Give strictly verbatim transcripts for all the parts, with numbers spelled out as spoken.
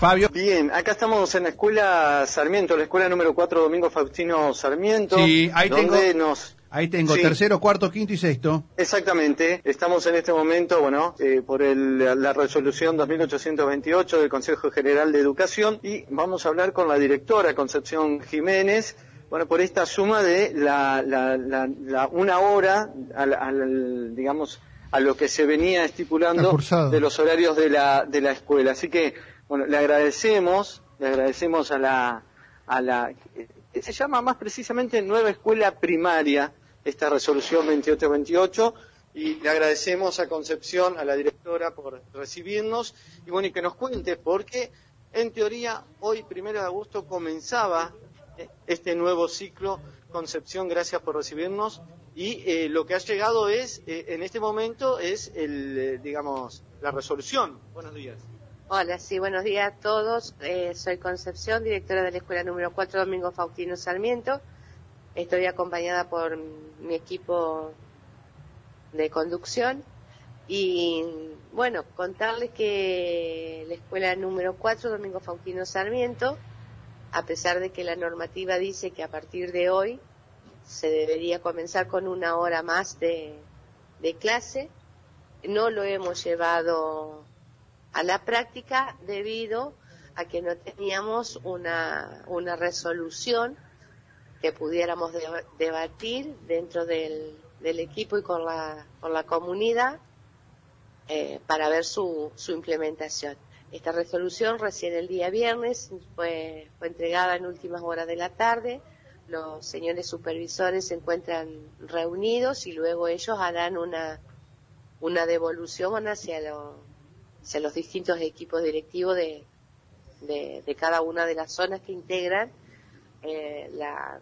Fabio. Bien, acá estamos en la escuela Sarmiento, la escuela número cuatro, Domingo Faustino Sarmiento. Sí, ahí tengo, nos... ahí tengo sí. tercero, cuarto, quinto y sexto. Exactamente, estamos en este momento, bueno, eh, por el, la resolución dos mil ochocientos veintiocho del Consejo General de Educación, y vamos a hablar con la directora Concepción Jiménez, bueno, por esta suma de la, la, la, la una hora, al, al, digamos, a lo que se venía estipulando de los horarios de la, de la escuela. Así que, bueno, le agradecemos, le agradecemos a la, a la, que se llama más precisamente Nueva Escuela Primaria, esta resolución veintiocho veintiocho, y le agradecemos a Concepción, a la directora, por recibirnos, y bueno, y que nos cuente, porque en teoría hoy, primero de agosto, comenzaba este nuevo ciclo. Concepción, gracias por recibirnos, y eh, lo que ha llegado es, eh, en este momento, es el, eh, digamos, la resolución. Buenos días. Hola, sí, buenos días a todos. Eh, soy Concepción, directora de la escuela número cuatro, Domingo Faustino Sarmiento. Estoy acompañada por mi equipo de conducción y, bueno, contarles que la escuela número cuatro, Domingo Faustino Sarmiento, a pesar de que la normativa dice que a partir de hoy se debería comenzar con una hora más de, de clase, no lo hemos llevado a la práctica debido a que no teníamos una, una resolución que pudiéramos de, debatir dentro del, del equipo y con la, con la comunidad eh, para ver su, su implementación. Esta resolución recién el día viernes fue, fue entregada en últimas horas de la tarde. Los señores supervisores se encuentran reunidos y luego ellos harán una, una devolución hacia, lo, hacia los distintos equipos directivos de, de, de cada una de las zonas que integran eh, la,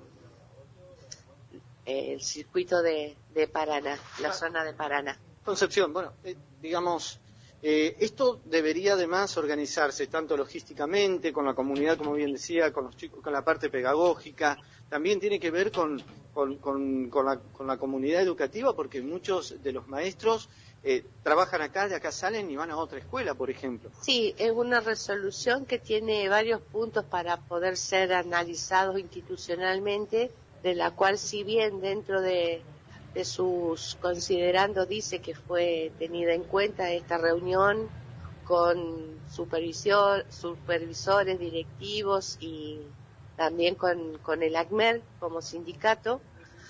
eh, el circuito de, de Paraná, la zona de Paraná. Concepción, bueno, eh, digamos... Eh, esto debería además organizarse tanto logísticamente, con la comunidad, como bien decía, con los chicos, con la parte pedagógica, también tiene que ver con, con, con, con, la, con la comunidad educativa, porque muchos de los maestros eh, trabajan acá, de acá salen y van a otra escuela, por ejemplo. Sí, es una resolución que tiene varios puntos para poder ser analizados institucionalmente, de la cual, si bien dentro de de sus considerandos dice que fue tenida en cuenta esta reunión con supervisor, supervisores, directivos y también con, con el ACMER como sindicato,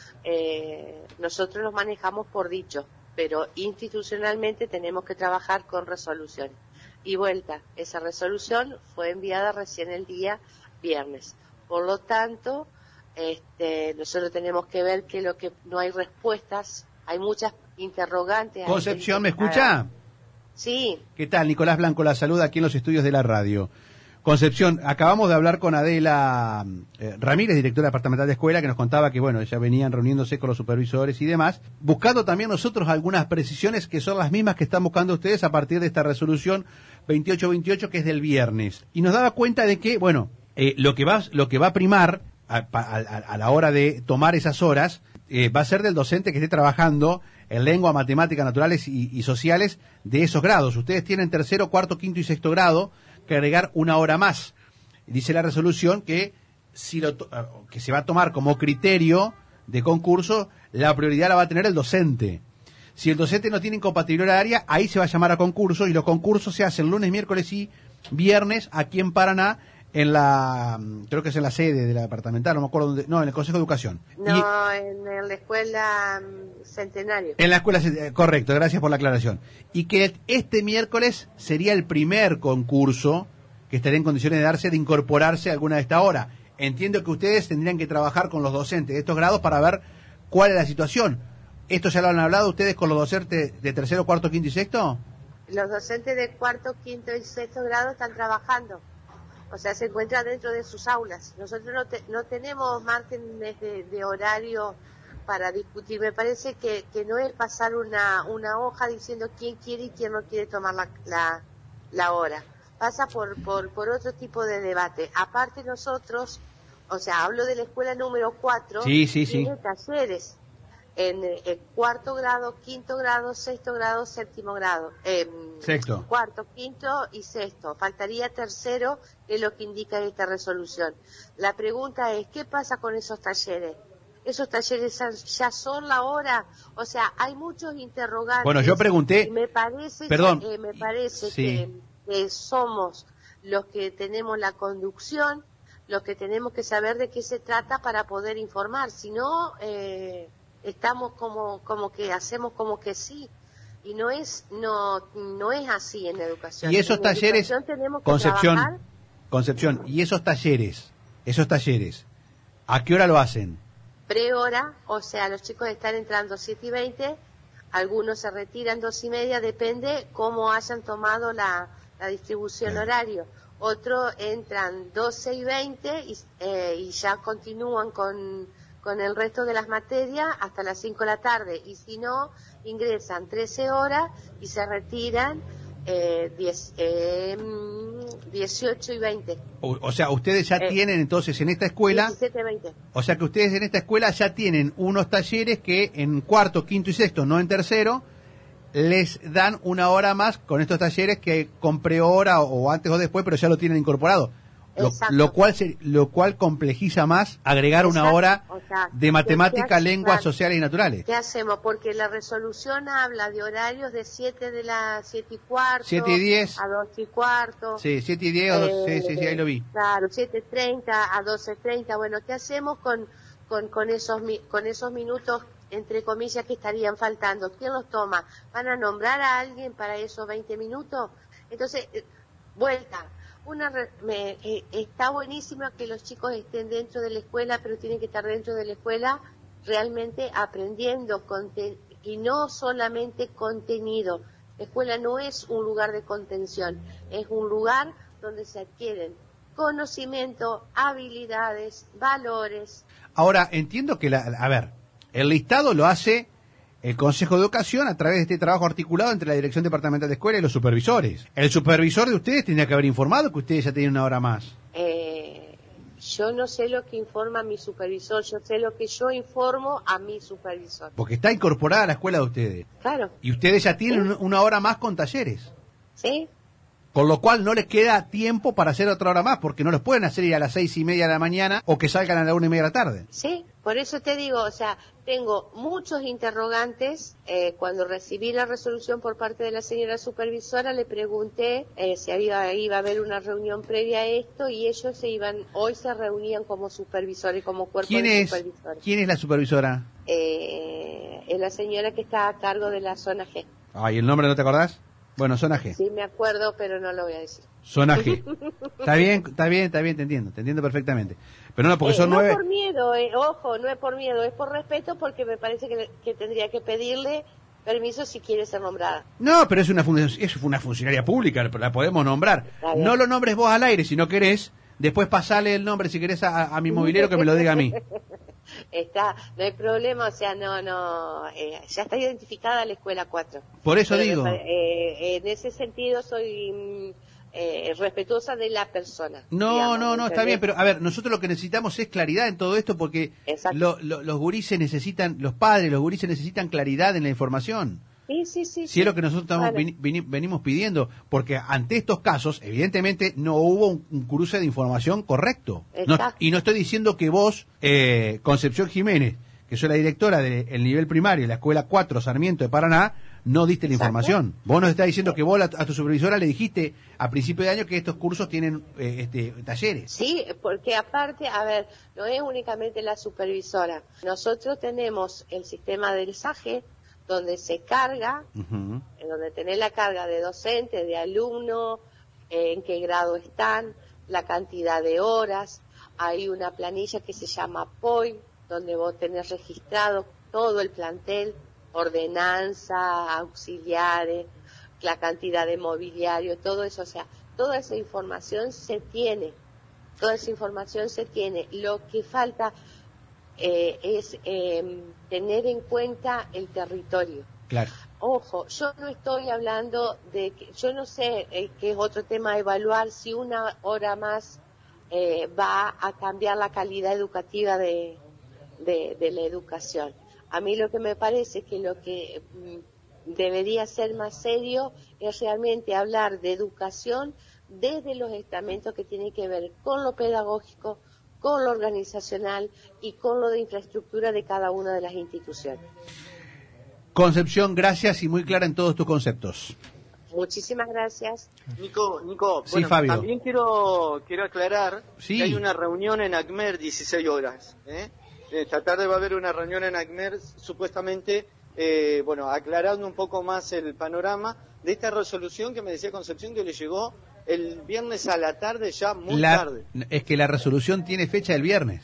eh, nosotros nos manejamos por dicho, pero institucionalmente tenemos que trabajar con resolución. Y vuelta, esa resolución fue enviada recién el día viernes. Por lo tanto, Este, nosotros tenemos que ver que lo que no hay respuestas, hay muchas interrogantes. Concepción, ¿me escucha? Sí. ¿Qué tal? Nicolás Blanco la saluda aquí en los estudios de la radio. Concepción, acabamos de hablar con Adela eh, Ramírez, directora departamental de escuela, que nos contaba que, bueno, ya venían reuniéndose con los supervisores y demás, buscando también nosotros algunas precisiones que son las mismas que están buscando ustedes a partir de esta resolución veintiocho veintiocho, que es del viernes. Y nos daba cuenta de que, bueno, eh, lo que va, lo que va a primar A, a, a la hora de tomar esas horas, eh, va a ser del docente que esté trabajando en lengua, matemáticas, naturales y, y sociales de esos grados. Ustedes tienen tercero, cuarto, quinto y sexto grado que agregar una hora más. Dice la resolución que, si lo to- que se va a tomar como criterio de concurso, la prioridad la va a tener el docente. Si el docente no tiene incompatibilidad horaria, ahí se va a llamar a concurso, y los concursos se hacen lunes, miércoles y viernes aquí en Paraná, en la, creo que es en la sede de la departamental, no me acuerdo dónde, no, en el Consejo de Educación. No, y, en la escuela Centenario. En la escuela, correcto, gracias por la aclaración. Y que este miércoles sería el primer concurso que estaría en condiciones de darse, de incorporarse a alguna de esta hora. Entiendo que ustedes tendrían que trabajar con los docentes de estos grados para ver cuál es la situación. ¿Esto ya lo han hablado ustedes con los docentes de tercero, cuarto, quinto y sexto? Los docentes de cuarto, quinto y sexto grado están trabajando. O sea, se encuentran dentro de sus aulas. Nosotros no, te, no tenemos márgenes de, de horario para discutir. Me parece que, que no es pasar una, una hoja diciendo quién quiere y quién no quiere tomar la, la, la hora. Pasa por, por, por otro tipo de debate. Aparte nosotros, o sea, hablo de la escuela número cuatro, sí, sí, tiene sí. talleres. en el cuarto grado, quinto grado, sexto grado, séptimo grado. Eh, Sexto. Cuarto, quinto y sexto. Faltaría tercero, que es lo que indica esta resolución. La pregunta es, ¿qué pasa con esos talleres? ¿Esos talleres ya son la hora? O sea, hay muchos interrogantes. Bueno, yo pregunté... Y me parece, perdón. Que, eh, me parece Sí. que, que somos los que tenemos la conducción, los que tenemos que saber de qué se trata para poder informar. Si no... Eh, estamos como como que hacemos como que sí, y no es no no es así en la educación. Y esos en talleres, tenemos que Concepción, trabajar. Concepción, y esos talleres, esos talleres, ¿a qué hora lo hacen? Prehora, o sea, los chicos están entrando siete y veinte, algunos se retiran dos y media, depende cómo hayan tomado la, la distribución Claro. horario. Otros entran doce y veinte y, eh, y ya continúan con con el resto de las materias hasta las cinco de la tarde, y si no, ingresan trece horas y se retiran eh, diez, eh, dieciocho y veinte. O, o sea, ustedes ya Eh, tienen entonces en esta escuela, diecisiete, veinte. o sea que ustedes en esta escuela ya tienen unos talleres que en cuarto, quinto y sexto, no en tercero, les dan una hora más con estos talleres que con prehora o antes o después, pero ya lo tienen incorporado. Lo, lo cual se, lo cual complejiza más agregar Exacto. una hora O sea, de matemática, ¿qué- lenguas claro. sociales y naturales. ¿Qué hacemos? Porque la resolución habla de horarios de siete de las siete y cuarto, siete y diez. a dos y cuarto. Sí, siete y diez, o dos, sí, sí, sí, ahí lo vi. Claro, siete treinta a doce treinta. Bueno, ¿qué hacemos con, con, con, esos, mi- con esos minutos, entre comillas, que estarían faltando? ¿Quién los toma? ¿Van a nombrar a alguien para esos veinte minutos? Entonces, eh, vuelta. Una re- me, eh, está buenísimo que los chicos estén dentro de la escuela, pero tienen que estar dentro de la escuela realmente aprendiendo conte- y no solamente contenido. La escuela no es un lugar de contención, es un lugar donde se adquieren conocimiento, habilidades, valores. Ahora, entiendo que, la, a ver, el listado lo hace el Consejo de Educación a través de este trabajo articulado entre la Dirección Departamental de Escuela y los supervisores. El supervisor de ustedes tendría que haber informado que ustedes ya tenían una hora más. Eh, yo no sé lo que informa mi supervisor, yo sé lo que yo informo a mi supervisor. Porque está incorporada a la escuela de ustedes. Claro, Y ustedes ya tienen Sí. un- una hora más con talleres. ¿sí? Con lo cual no les queda tiempo para hacer otra hora más, porque no los pueden hacer ir a las seis y media de la mañana o que salgan a la una y media de la tarde. Sí, por eso te digo, o sea, tengo muchos interrogantes. Eh, cuando recibí la resolución por parte de la señora supervisora, le pregunté eh, si había, iba a haber una reunión previa a esto, y ellos se iban, hoy se reunían como supervisores, como cuerpo ¿Quién de es, supervisores. ¿Quién es la supervisora? Eh, es la señora que está a cargo de la zona G. Ay, ¿el nombre no te acordás? Bueno, zona G. Sí, me acuerdo, pero no lo voy a decir. Zona G. Está bien, está bien, está bien, te entiendo, te entiendo perfectamente. Pero no, porque Eh, son no nueve... por miedo, eh, ojo, no es por miedo, es por respeto, porque me parece que, que tendría que pedirle permiso si quiere ser nombrada. No, pero es una, fun- es una funcionaria pública, la podemos nombrar. Está bien. No lo nombres vos al aire si no querés. Después pasale el nombre si querés a, a mi mobiliario que me lo diga a mí. Está, no hay problema, o sea, no, no, eh, ya está identificada la escuela cuatro. Por eso Pero me digo. pare- eh, en ese sentido soy mm, eh, respetuosa de la persona. No, digamos, no, no, está ¿entendés? bien, pero a ver, nosotros lo que necesitamos es claridad en todo esto porque Exacto. lo- lo- los gurises necesitan, los padres, los gurises necesitan claridad en la información. Sí, sí, sí. Si es lo que nosotros estamos, Bueno. vini- vini- venimos pidiendo, porque ante estos casos, evidentemente, no hubo un, un cruce de información correcto. No- Exacto. y no estoy diciendo que vos, eh, Concepción Jiménez, que soy la directora del nivel primario de la Escuela cuatro Sarmiento de Paraná, no diste la Exacto. información. Vos nos estás diciendo que vos la- a tu supervisora le dijiste a principio de año que estos cursos tienen eh, este, talleres. Sí, porque aparte, a ver, no es únicamente la supervisora. Nosotros tenemos el sistema del S A G E, donde se carga, Ujú. en donde tenés la carga de docentes, de alumnos, eh, en qué grado están, la cantidad de horas. Hay una planilla que se llama P O I, donde vos tenés registrado todo el plantel, ordenanza, auxiliares, la cantidad de mobiliario, todo eso. O sea, toda esa información se tiene, toda esa información se tiene. Lo que falta eh, es eh, tener en cuenta el territorio. Claro. Ojo, yo no estoy hablando de que, yo no sé, eh, que es otro tema a evaluar, si una hora más eh, va a cambiar la calidad educativa de, de, de la educación. A mí lo que me parece que lo que mm, debería ser más serio es realmente hablar de educación desde los estamentos que tienen que ver con lo pedagógico, con lo organizacional y con lo de infraestructura de cada una de las instituciones. Concepción, gracias y muy clara en todos tus conceptos. Muchísimas gracias. Nico, Nico, Sí, bueno, Fabio. también quiero quiero aclarar Sí. que hay una reunión en ACMER dieciséis horas. ¿eh? Esta tarde va a haber una reunión en ACMER, supuestamente, eh, bueno, aclarando un poco más el panorama de esta resolución que me decía Concepción que le llegó el viernes a la tarde, ya muy La- tarde. Es que la resolución tiene fecha el viernes.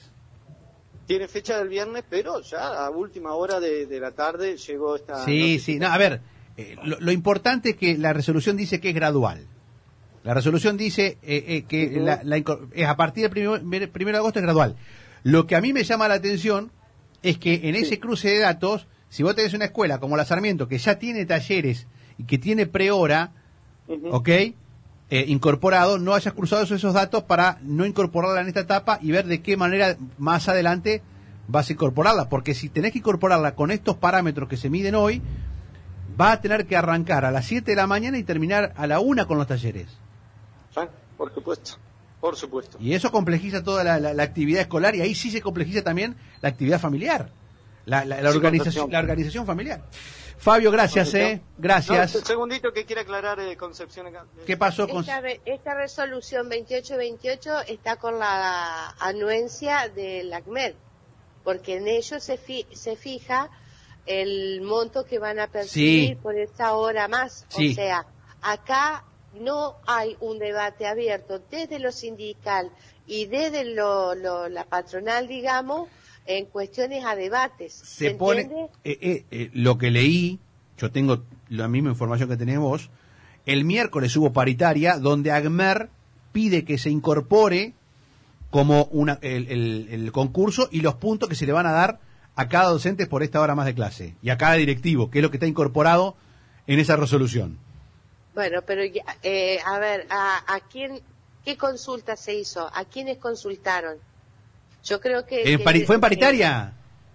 Tiene fecha del viernes, pero ya a última hora de, de la tarde llegó esta... Sí, sí. No, a ver, eh, lo, lo importante es que la resolución dice que es gradual. La resolución dice eh, eh, que Ujú. la, la incor- es a partir del primer- primero de agosto es gradual. Lo que a mí me llama la atención es que en ese cruce de datos, si vos tenés una escuela como la Sarmiento, que ya tiene talleres y que tiene prehora, Ujú. ¿ok? Eh, incorporado, no hayas cruzado esos datos para no incorporarla en esta etapa y ver de qué manera más adelante vas a incorporarla, porque si tenés que incorporarla con estos parámetros que se miden hoy, va a tener que arrancar a las siete de la mañana y terminar a la una con los talleres. Ah, por supuesto, por supuesto. Y eso complejiza toda la, la- la actividad escolar y ahí sí se complejiza también la actividad familiar, la, la- la Sí, organización, Concepción. la organización familiar. Fabio, gracias, eh, gracias. No, un segundito que quiere aclarar eh, Concepción acá. ¿Qué pasó con...? Esta, re- esta resolución veintiocho veintiocho está con la anuencia del ACMER, porque en ello se, fi- se fija el monto que van a percibir Sí. por esta hora más. Sí. O sea, acá no hay un debate abierto desde lo sindical y desde lo, lo- la patronal, digamos, en cuestiones a debates. Se pone entiende? eh, eh, eh, lo que leí, yo tengo la misma información que tenés vos, el miércoles hubo paritaria donde ACMER pide que se incorpore como una, el, el- el concurso y los puntos que se le van a dar a cada docente por esta hora más de clase y a cada directivo, que es lo que está incorporado en esa resolución. Bueno, pero ya, eh, a ver, ¿a, a quién, qué consulta se hizo? ¿A quiénes consultaron? Yo creo que... En que- pari- ¿Fue en que- paritaria?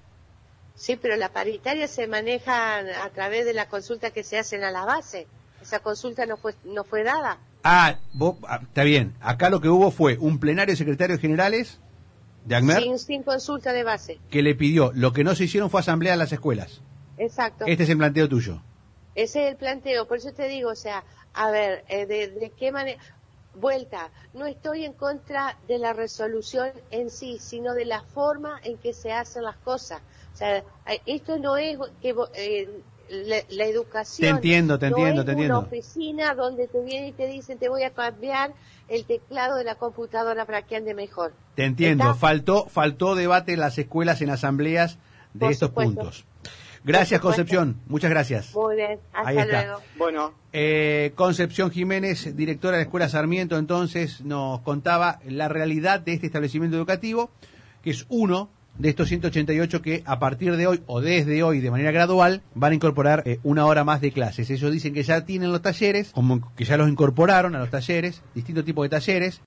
sí, pero la paritaria se maneja a través de la consulta que se hacen a la base. Esa consulta no fue no fue dada. Ah, vos, ah, está bien. Acá lo que hubo fue un plenario de secretarios generales de ACMER Sin, sin consulta de base. que le pidió, lo que no se hicieron fue asamblea en las escuelas. Exacto. Este es el planteo tuyo. Ese es el planteo. Por eso te digo, o sea, a ver, eh, de, de qué manera... Vuelta, no estoy en contra de la resolución en sí, sino de la forma en que se hacen las cosas. O sea, eh, esto no es que vo- eh, la, la educación. Te entiendo, te no entiendo, es te entiendo. una oficina donde te vienen y te dicen te voy a cambiar el teclado de la computadora para que ande mejor. Te entiendo. ¿Está? Faltó, faltó debate en las escuelas, en asambleas de Por estos supuesto. puntos. Gracias, Por supuesto. Concepción. Muchas gracias. Muy bien, Ahí hasta está. luego. Bueno, Eh, Concepción Jiménez, directora de la Escuela Sarmiento, entonces nos contaba la realidad de este establecimiento educativo, que es uno de estos ciento ochenta y ocho que a partir de hoy o desde hoy de manera gradual van a incorporar eh, una hora más de clases. Ellos dicen que ya tienen los talleres, como que ya los incorporaron a los talleres, distintos tipos de talleres.